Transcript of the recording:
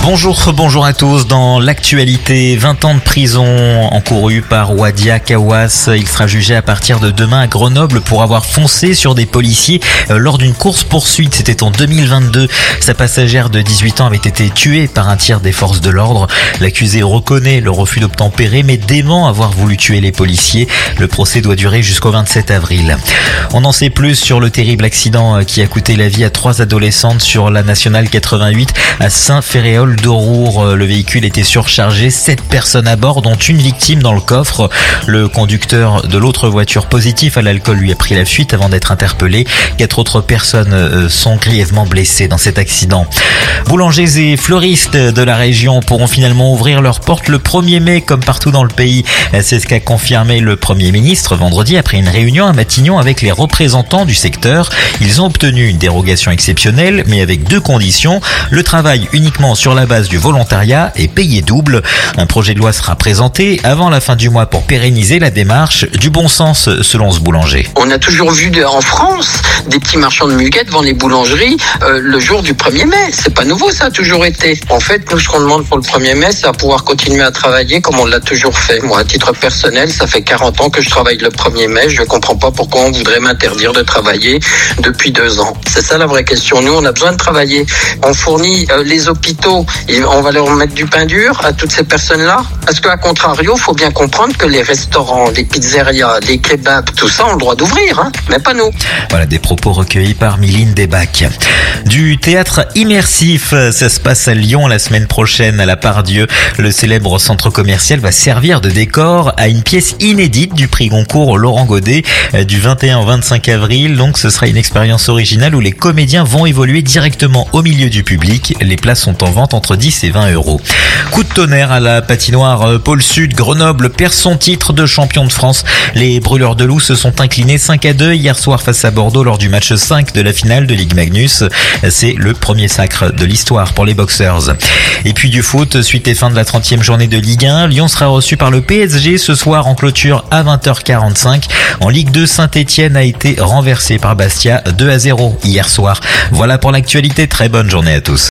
Bonjour à tous. Dans l'actualité, 20 ans de prison encourus par Wadia Kawas. Il sera jugé à partir de demain à Grenoble pour avoir foncé sur des policiers lors d'une course-poursuite. C'était en 2022. Sa passagère de 18 ans avait été tuée par un tir des forces de l'ordre. L'accusé reconnaît le refus d'obtempérer mais dément avoir voulu tuer les policiers. Le procès doit durer jusqu'au 27 avril. On en sait plus sur le terrible accident qui a coûté la vie à 3 adolescentes sur la nationale 88 à Saint-Féréol-d'Aurour. Le véhicule était surchargé, 7 personnes à bord, dont une victime dans le coffre. Le conducteur de l'autre voiture positif à l'alcool lui a pris la fuite avant d'être interpellé. 4 autres personnes sont grièvement blessées dans cet accident. Boulangers et fleuristes de la région pourront finalement ouvrir leurs portes le 1er mai comme partout dans le pays. C'est ce qu'a confirmé le Premier ministre vendredi après une réunion à Matignon avec les représentants du secteur. Ils ont obtenu une dérogation exceptionnelle mais avec 2 conditions. Le travail uniquement sur la base du volontariat et payé double. Un projet de loi sera présenté avant la fin du mois pour pérenniser la démarche. Du bon sens selon ce boulanger. On a toujours vu en France des petits marchands de muguettes devant les boulangeries le jour du 1er mai. C'est pas nouveau, ça a toujours été. En fait, nous, ce qu'on demande pour le 1er mai, c'est à pouvoir continuer à travailler comme on l'a toujours fait. Moi, à titre personnel, ça fait 40 ans que je travaille le 1er mai. Je comprends pas pourquoi on voudrait m'interdire de travailler depuis 2 ans. C'est ça la vraie question. Nous, on a besoin de travailler. On fournit les hôpitaux, on va leur mettre du pain dur à toutes ces personnes-là. Parce qu'à contrario, il faut bien comprendre que les restaurants, les pizzerias, les kebabs, tout ça ont le droit d'ouvrir, mais pas nous. Voilà des propos recueillis par Miline Desbacs. Du théâtre immersif, ça se passe à Lyon la semaine prochaine à la Part-Dieu. Le célèbre centre commercial va servir de décor à une pièce inédite du prix Goncourt Laurent Godet du 21 au 25 avril. Donc ce sera une expérience originale où les comédiens vont évoluer directement au milieu du public. Les places sont en vente entre 10 et 20 euros. Coup de tonnerre à la patinoire Pôle Sud. Grenoble perd son titre de champion de France. Les Brûleurs de Loup se sont inclinés 5-2 hier soir face à Bordeaux lors du match 5 de la finale de Ligue Magnus. C'est le premier sacre de l'histoire pour les Boxers. Et puis du foot, suite et fin de la 30e journée de Ligue 1. Lyon sera reçu par le PSG ce soir en clôture à 20h45. En Ligue 2, Saint-Etienne a été renversé par Bastia 2-0 hier soir. Voilà pour l'actualité. Très bonne journée à tous.